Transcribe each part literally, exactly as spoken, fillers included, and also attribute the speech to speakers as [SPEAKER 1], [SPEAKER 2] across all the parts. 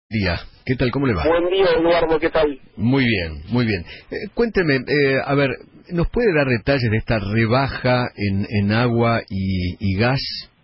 [SPEAKER 1] Día. ¿Qué tal? ¿Cómo le va?
[SPEAKER 2] Buen día, Eduardo, ¿qué tal?
[SPEAKER 1] Muy bien, muy bien. Eh, cuénteme, eh, a ver, ¿nos puede dar detalles de esta rebaja en, en agua y, y gas?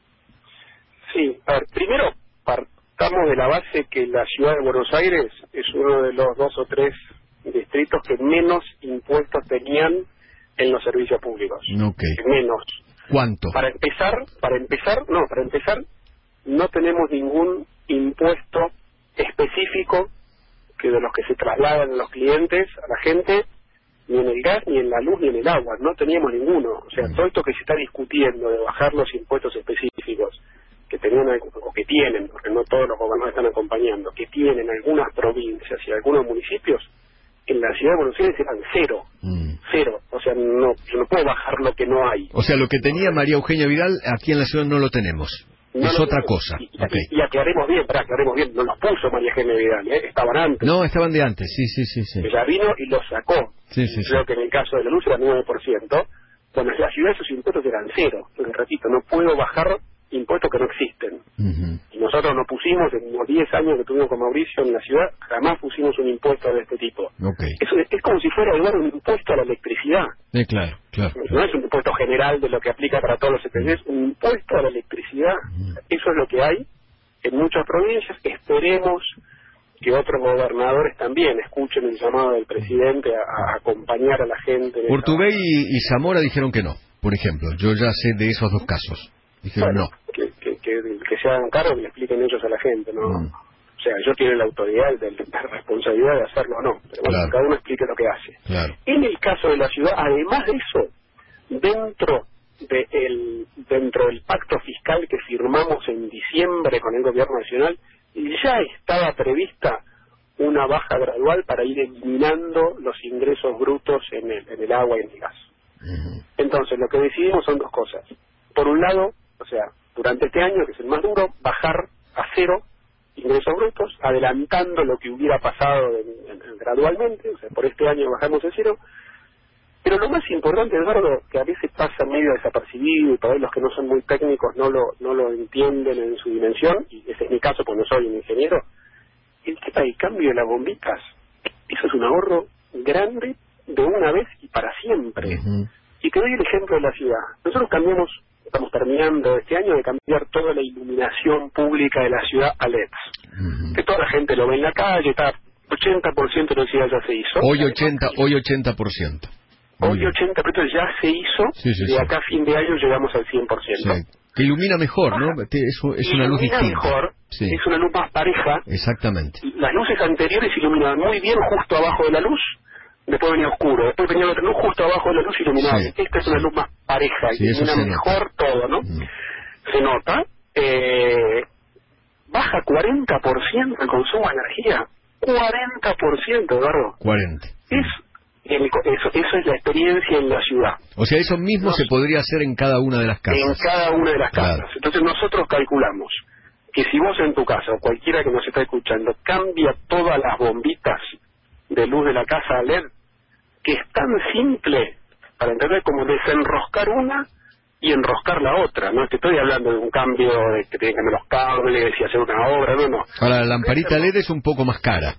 [SPEAKER 2] Sí, a ver, primero partamos de la base que la ciudad de Buenos Aires es uno de los dos o tres distritos que menos impuestos tenían en los servicios públicos.
[SPEAKER 1] Ok.
[SPEAKER 2] Menos.
[SPEAKER 1] ¿Cuánto?
[SPEAKER 2] Para empezar, para empezar, no, para empezar, no tenemos ningún impuesto específico que de los que se trasladan a los clientes, a la gente, ni en el gas, ni en la luz, ni en el agua. No teníamos ninguno. O sea, todo esto que se está discutiendo de bajar los impuestos específicos que tenían o que tienen, porque no todos los gobernadores están acompañando, que tienen algunas provincias y algunos municipios, en la ciudad de Buenos Aires eran cero. Mm. Cero. O sea, no, yo no puedo bajar lo que no hay.
[SPEAKER 1] O sea, lo que tenía María Eugenia Vidal, aquí en la ciudad no lo tenemos.
[SPEAKER 2] No,
[SPEAKER 1] es
[SPEAKER 2] no,
[SPEAKER 1] otra
[SPEAKER 2] no,
[SPEAKER 1] cosa.
[SPEAKER 2] Y,
[SPEAKER 1] okay.
[SPEAKER 2] y, y aclaremos bien, para aclaremos bien, no los puso María Eugenia Vidal, ¿eh? Estaban antes.
[SPEAKER 1] No, estaban de antes, sí, sí, sí. sí.
[SPEAKER 2] Ella vino y los sacó.
[SPEAKER 1] Sí, sí,
[SPEAKER 2] Creo
[SPEAKER 1] sí.
[SPEAKER 2] que en el caso de la luz era nueve por ciento. Bueno, en la ciudad esos impuestos eran cero. Entonces, repito, no puedo bajar impuestos que no existen.
[SPEAKER 1] Uh-huh.
[SPEAKER 2] Y nosotros no pusimos, en los diez años que tuvimos con Mauricio en la ciudad, jamás pusimos un impuesto de este tipo.
[SPEAKER 1] Okay.
[SPEAKER 2] Eso es, es como si fuera igual un impuesto a la electricidad.
[SPEAKER 1] Eh, claro, claro,
[SPEAKER 2] No
[SPEAKER 1] claro.
[SPEAKER 2] es un impuesto general de lo que aplica para todos los sectores, es un impuesto a la electricidad.
[SPEAKER 1] Uh-huh.
[SPEAKER 2] Eso es lo que hay en muchas provincias. Esperemos que otros gobernadores también escuchen el llamado del presidente a, a acompañar a la gente.
[SPEAKER 1] Urtubey y, y Zamora dijeron que no, por ejemplo. Yo ya sé de esos dos casos. Dijeron
[SPEAKER 2] bueno,
[SPEAKER 1] no.
[SPEAKER 2] Que, que, que, que se hagan cargo y le expliquen ellos a la gente, ¿no?
[SPEAKER 1] Mm.
[SPEAKER 2] O sea, ellos tienen la autoridad, de, la responsabilidad de hacerlo o no. Pero bueno,
[SPEAKER 1] Claro.
[SPEAKER 2] cada uno explique lo que hace.
[SPEAKER 1] Claro.
[SPEAKER 2] En el caso de la ciudad, además de eso, dentro de el, dentro del pacto fiscal que firmamos en diciembre con el gobierno nacional, ya estaba prevista una baja gradual para ir eliminando los ingresos brutos en el, en el agua y en el gas.
[SPEAKER 1] Uh-huh.
[SPEAKER 2] Entonces, lo que decidimos son dos cosas. Por un lado, o sea, durante este año, que es el más duro, bajar a cero ingresos brutos, adelantando lo que hubiera pasado en, en, gradualmente. O sea, por este año bajamos a cero. Pero lo más importante, Eduardo, que a veces pasa medio desapercibido y por ahí los que no son muy técnicos no lo no lo entienden en su dimensión, y ese es mi caso, pues no soy un ingeniero, el tema del cambio de las bombitas, eso es un ahorro grande de una vez y para siempre.
[SPEAKER 1] Uh-huh.
[SPEAKER 2] Y te doy el ejemplo de la ciudad. Nosotros cambiamos, estamos terminando este año de cambiar toda la iluminación pública de la ciudad a L E Ds. Uh-huh. Que toda la gente lo ve en la calle, está ochenta por ciento de la ciudad ya se hizo.
[SPEAKER 1] Hoy ochenta, hoy ochenta por ciento.
[SPEAKER 2] Hoy ochenta por ciento ya se hizo,
[SPEAKER 1] sí, sí,
[SPEAKER 2] y
[SPEAKER 1] sí.
[SPEAKER 2] acá a fin de año llegamos al cien por ciento.
[SPEAKER 1] Sí. Que ilumina mejor, ¿no? Es, es una luz
[SPEAKER 2] ilumina
[SPEAKER 1] distinta.
[SPEAKER 2] mejor,
[SPEAKER 1] sí.
[SPEAKER 2] Es una luz más pareja.
[SPEAKER 1] Exactamente.
[SPEAKER 2] Las luces anteriores iluminaban muy bien justo abajo de la luz, después venía oscuro, después venía otra luz justo abajo de la luz iluminada. Sí, Esta es sí. una luz más pareja,
[SPEAKER 1] sí,
[SPEAKER 2] ilumina mejor nota. todo, ¿no? Mm. Se nota. Eh, baja cuarenta por ciento el consumo de energía. cuarenta por ciento, Eduardo.
[SPEAKER 1] cuarenta.
[SPEAKER 2] Es... El, eso, eso es la experiencia en la ciudad.
[SPEAKER 1] O sea, eso mismo
[SPEAKER 2] Nos,
[SPEAKER 1] se podría hacer en cada una de las casas.
[SPEAKER 2] En cada una de las
[SPEAKER 1] claro.
[SPEAKER 2] casas. Entonces nosotros calculamos que si vos en tu casa, o cualquiera que nos está escuchando, cambia todas las bombitas de luz de la casa a L E D, que es tan simple, para entender, como desenroscar una y enroscar la otra. No te estoy hablando de un cambio de que tienen que cambiar los cables y hacer una obra, no, no.
[SPEAKER 1] Ahora, la lamparita L E D es un poco más cara.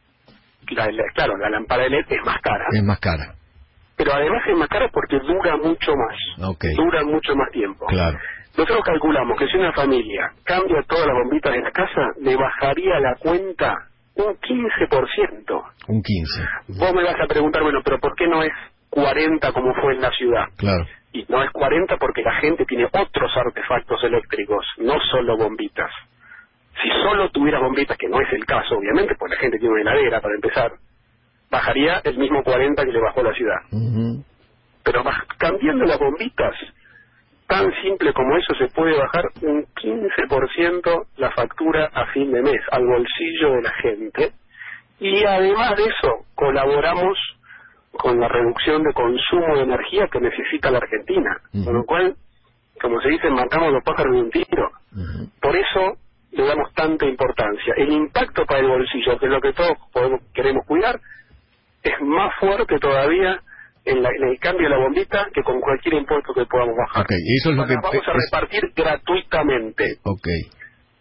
[SPEAKER 2] La, la, claro, la lámpara L E D es más cara.
[SPEAKER 1] Es más cara.
[SPEAKER 2] Pero además es más cara porque dura mucho más.
[SPEAKER 1] Okay.
[SPEAKER 2] Dura mucho más tiempo.
[SPEAKER 1] Claro.
[SPEAKER 2] Nosotros calculamos que si una familia cambia todas las bombitas de la casa, le bajaría la cuenta un quince por ciento.
[SPEAKER 1] Un quince.
[SPEAKER 2] Vos me vas a preguntar, bueno, pero ¿por qué no es cuarenta como fue en la ciudad?
[SPEAKER 1] Claro.
[SPEAKER 2] Y no es cuarenta porque la gente tiene otros artefactos eléctricos, no solo bombitas. Si solo tuviera bombitas, que no es el caso, obviamente, pues la gente tiene una heladera para empezar, bajaría el mismo cuarenta que le bajó la ciudad.
[SPEAKER 1] Uh-huh.
[SPEAKER 2] Pero cambiando las bombitas, tan simple como eso, se puede bajar un quince por ciento la factura a fin de mes, al bolsillo de la gente. Y además de eso, colaboramos con la reducción de consumo de energía que necesita la Argentina. Uh-huh. Con lo cual, como se dice, matamos los pájaros de un tiro. Uh-huh. Por eso le damos tanta importancia. El impacto para el bolsillo, que es lo que todos podemos, queremos cuidar, es más fuerte todavía en, la, en el cambio de la bombita que con cualquier impuesto que podamos bajar.
[SPEAKER 1] Okay, eso es lo que
[SPEAKER 2] vamos a repartir
[SPEAKER 1] es...
[SPEAKER 2] gratuitamente.
[SPEAKER 1] Ok.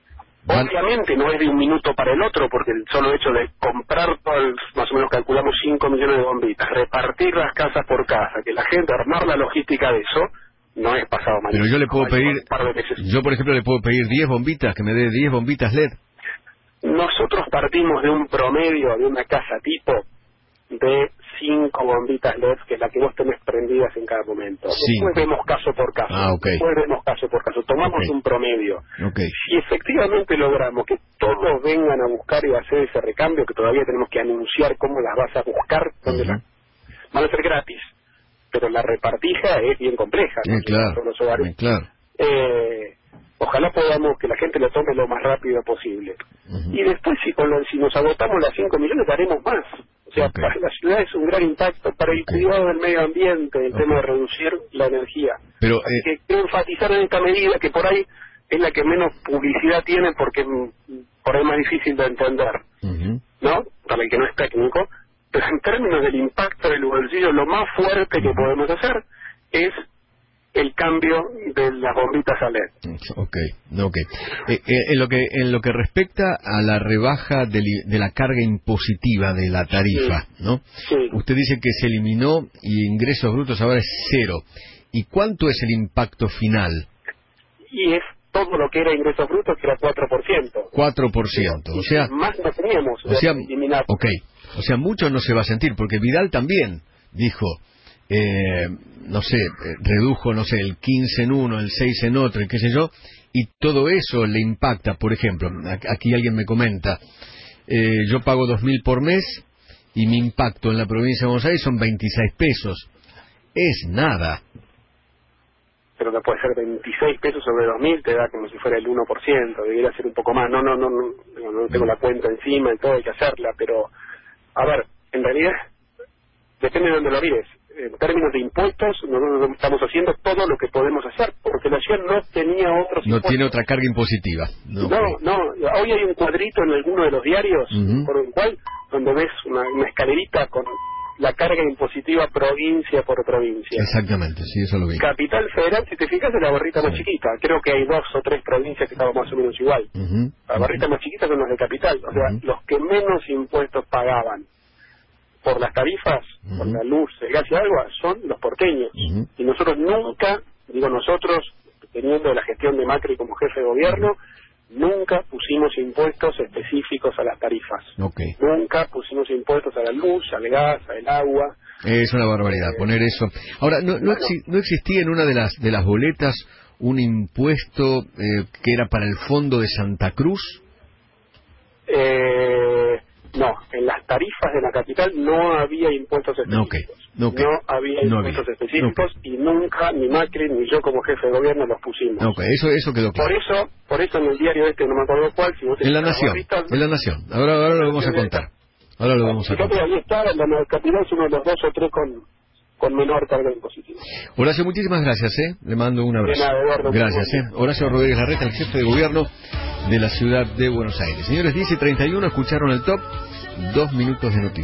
[SPEAKER 2] Obviamente no es de un minuto para el otro, porque el solo hecho de comprar, todo el, más o menos calculamos cinco millones de bombitas, repartir las casas por casa, que la gente, armar la logística de eso, no es pasado mañana.
[SPEAKER 1] Pero yo le puedo
[SPEAKER 2] no,
[SPEAKER 1] pedir, yo por ejemplo le puedo pedir diez bombitas, que me dé diez bombitas L E D.
[SPEAKER 2] Nosotros partimos de un promedio de una casa tipo de cinco bombitas L E D, que es la que vos tenés prendidas en cada momento.
[SPEAKER 1] Cinco.
[SPEAKER 2] Después vemos caso por caso.
[SPEAKER 1] Ah, okay.
[SPEAKER 2] Después vemos caso por caso. Tomamos
[SPEAKER 1] Okay.
[SPEAKER 2] un promedio.
[SPEAKER 1] Okay.
[SPEAKER 2] Si efectivamente logramos que todos vengan a buscar y a hacer ese recambio, que todavía tenemos que anunciar cómo las vas a buscar, donde
[SPEAKER 1] Uh-huh.
[SPEAKER 2] las van a ser gratis, pero la repartija es bien compleja.
[SPEAKER 1] Sí,
[SPEAKER 2] ¿no?
[SPEAKER 1] claro.
[SPEAKER 2] Los hogares.
[SPEAKER 1] Sí, claro.
[SPEAKER 2] Eh, ojalá podamos que la gente lo tome lo más rápido posible.
[SPEAKER 1] Uh-huh.
[SPEAKER 2] Y después, si, con lo, si nos agotamos las cinco millones, haremos más. O sea,
[SPEAKER 1] Okay.
[SPEAKER 2] para la ciudad es un gran impacto para el
[SPEAKER 1] Okay.
[SPEAKER 2] cuidado del medio ambiente, el
[SPEAKER 1] Okay.
[SPEAKER 2] tema de reducir la energía.
[SPEAKER 1] Pero,
[SPEAKER 2] Así
[SPEAKER 1] eh,
[SPEAKER 2] que quiero enfatizar en esta medida, que por ahí es la que menos publicidad tiene, porque mm, por ahí es más difícil de entender,
[SPEAKER 1] uh-huh.
[SPEAKER 2] ¿no? Para el que no es técnico. Pero en términos del impacto del bolsillo, lo más fuerte que podemos hacer es el cambio de las bombitas a L E D.
[SPEAKER 1] Okay, okay. Eh, eh, en lo que en lo que respecta a la rebaja de, li, de la carga impositiva de la tarifa,
[SPEAKER 2] Sí.
[SPEAKER 1] ¿no?
[SPEAKER 2] Sí.
[SPEAKER 1] Usted dice que se eliminó y ingresos brutos ahora es cero. ¿Y cuánto es el impacto final?
[SPEAKER 2] Y es todo lo que era ingresos brutos, que era cuatro por ciento.
[SPEAKER 1] cuatro por ciento. O sea,
[SPEAKER 2] más no teníamos.
[SPEAKER 1] o sea,
[SPEAKER 2] eliminar.
[SPEAKER 1] okay. O sea, mucho no se va a sentir, porque Vidal también dijo, eh, no sé, eh, redujo, no sé, el quince en uno, el seis en otro, y qué sé yo, y todo eso le impacta. Por ejemplo, aquí alguien me comenta, eh, yo pago dos mil por mes y mi impacto en la provincia de Buenos Aires son veintiséis pesos. Es nada.
[SPEAKER 2] Pero no puede ser veintiséis pesos sobre dos mil, te da como si fuera el uno por ciento, debería ser un poco más. No, no, no, no, no tengo la cuenta encima y todo, hay que hacerla, pero, a ver, en realidad, depende de dónde lo mires. En términos de impuestos, nosotros estamos haciendo todo lo que podemos hacer, porque la ciudad no tenía otros
[SPEAKER 1] No
[SPEAKER 2] impuestos.
[SPEAKER 1] tiene otra carga impositiva.
[SPEAKER 2] No,
[SPEAKER 1] Okay.
[SPEAKER 2] no, hoy hay un cuadrito en alguno de los diarios,
[SPEAKER 1] Uh-huh.
[SPEAKER 2] por el cual, donde ves una, una escalerita con la carga impositiva provincia por provincia.
[SPEAKER 1] Exactamente, sí, eso lo vi.
[SPEAKER 2] Capital Federal, si te fijas, es la barrita más
[SPEAKER 1] Sí.
[SPEAKER 2] chiquita. Creo que hay dos o tres provincias que estaban más o menos igual.
[SPEAKER 1] Uh-huh.
[SPEAKER 2] La barrita
[SPEAKER 1] Uh-huh.
[SPEAKER 2] más chiquita son los de Capital. O sea,
[SPEAKER 1] Uh-huh.
[SPEAKER 2] los que menos impuestos pagaban por las tarifas,
[SPEAKER 1] Uh-huh.
[SPEAKER 2] por la luz, el gas y agua, son los porteños.
[SPEAKER 1] Uh-huh.
[SPEAKER 2] Y nosotros nunca, digo nosotros, teniendo la gestión de Macri como jefe de gobierno, nunca pusimos impuestos específicos a las tarifas.
[SPEAKER 1] Okay.
[SPEAKER 2] Nunca pusimos impuestos a la luz, al gas, al agua.
[SPEAKER 1] Es una barbaridad poner eso. Ahora, ¿no, no,
[SPEAKER 2] Bueno.
[SPEAKER 1] exi- no existía en una de las de las boletas un impuesto eh, que era para el fondo de Santa Cruz?
[SPEAKER 2] Eh, no, en las tarifas de la capital no había impuestos específicos.
[SPEAKER 1] Okay, okay.
[SPEAKER 2] No había
[SPEAKER 1] No
[SPEAKER 2] impuestos
[SPEAKER 1] había.
[SPEAKER 2] específicos y nunca ni Macri ni yo como jefe de gobierno los pusimos.
[SPEAKER 1] Ok, eso, eso quedó
[SPEAKER 2] Por
[SPEAKER 1] claro.
[SPEAKER 2] eso, por eso en el diario este, no me acuerdo cuál, si vos
[SPEAKER 1] En La
[SPEAKER 2] tenés
[SPEAKER 1] Nación,
[SPEAKER 2] barritas,
[SPEAKER 1] en La Nación. Ahora, ahora lo vamos a contar. Ahora lo vamos a
[SPEAKER 2] fíjate,
[SPEAKER 1] contar.
[SPEAKER 2] ahí está, la la capital es uno de los dos o tres con, con menor carga impositiva.
[SPEAKER 1] Horacio, muchísimas gracias, ¿eh? Le mando un abrazo.
[SPEAKER 2] De nada, Eduardo.
[SPEAKER 1] Gracias, ¿eh? Horacio Rodríguez Larreta, el jefe de gobierno de la ciudad de Buenos Aires. Señores, diez y treinta y uno, escucharon el top, dos minutos de noticias.